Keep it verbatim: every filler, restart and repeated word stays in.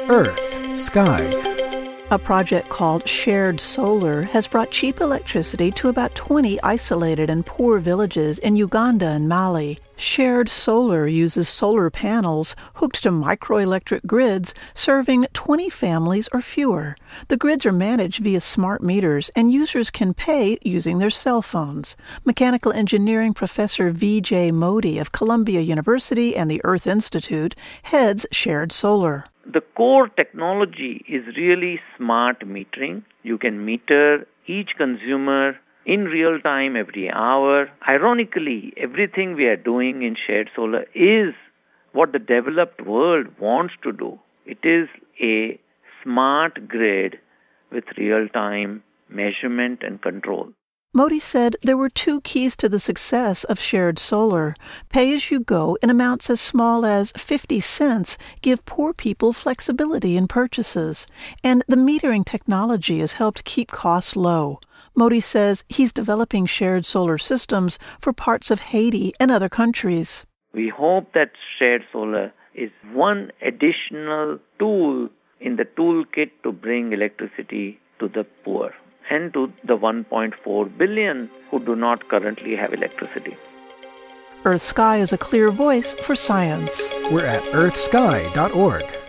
Earth, Sky. A project called Shared Solar has brought cheap electricity to about twenty isolated and poor villages in Uganda and Mali. Shared Solar uses solar panels hooked to microelectric grids serving twenty families or fewer. The grids are managed via smart meters, and users can pay using their cell phones. Mechanical engineering professor V J Modi of Columbia University and the Earth Institute heads Shared Solar. The core technology is really smart metering. You can meter each consumer in real time every hour. Ironically, everything we are doing in Shared Solar is what the developed world wants to do. It is a smart grid with real-time measurement and control. Modi said there were two keys to the success of Shared Solar. Pay-as-you-go in amounts as small as fifty cents give poor people flexibility in purchases, and the metering technology has helped keep costs low. Modi says he's developing Shared Solar systems for parts of Haiti and other countries. We hope that Shared Solar is one additional tool in the toolkit to bring electricity to the poor and to the one point four billion who do not currently have electricity. Earth Sky is a clear voice for science. We're at earth sky dot org.